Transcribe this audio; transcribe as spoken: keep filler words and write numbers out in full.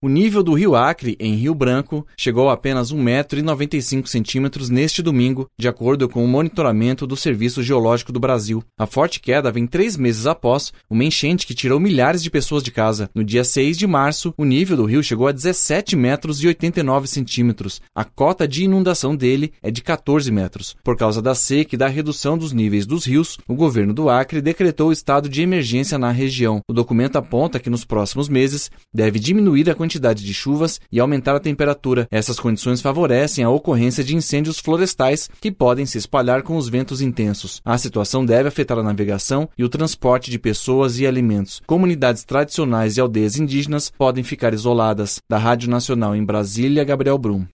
O nível do rio Acre, em Rio Branco, chegou a apenas um metro e noventa e cinco centímetros neste domingo, de acordo com o monitoramento do Serviço Geológico do Brasil. A forte queda vem três meses após uma enchente que tirou milhares de pessoas de casa. No dia seis de março, o nível do rio chegou a dezessete metros e oitenta e nove centímetros. A cota de inundação dele é de quatorze metros. Por causa da seca e da redução dos níveis dos rios, o governo do Acre decretou estado de emergência na região. O documento aponta que nos próximos meses deve diminuir a quantidade de chuvas e aumentar a temperatura. Essas condições favorecem a ocorrência de incêndios florestais que podem se espalhar com os ventos intensos. A situação deve afetar a navegação e o transporte de pessoas e alimentos. Comunidades tradicionais e aldeias indígenas podem ficar isoladas. Da Rádio Nacional em Brasília, Gabriel Brum.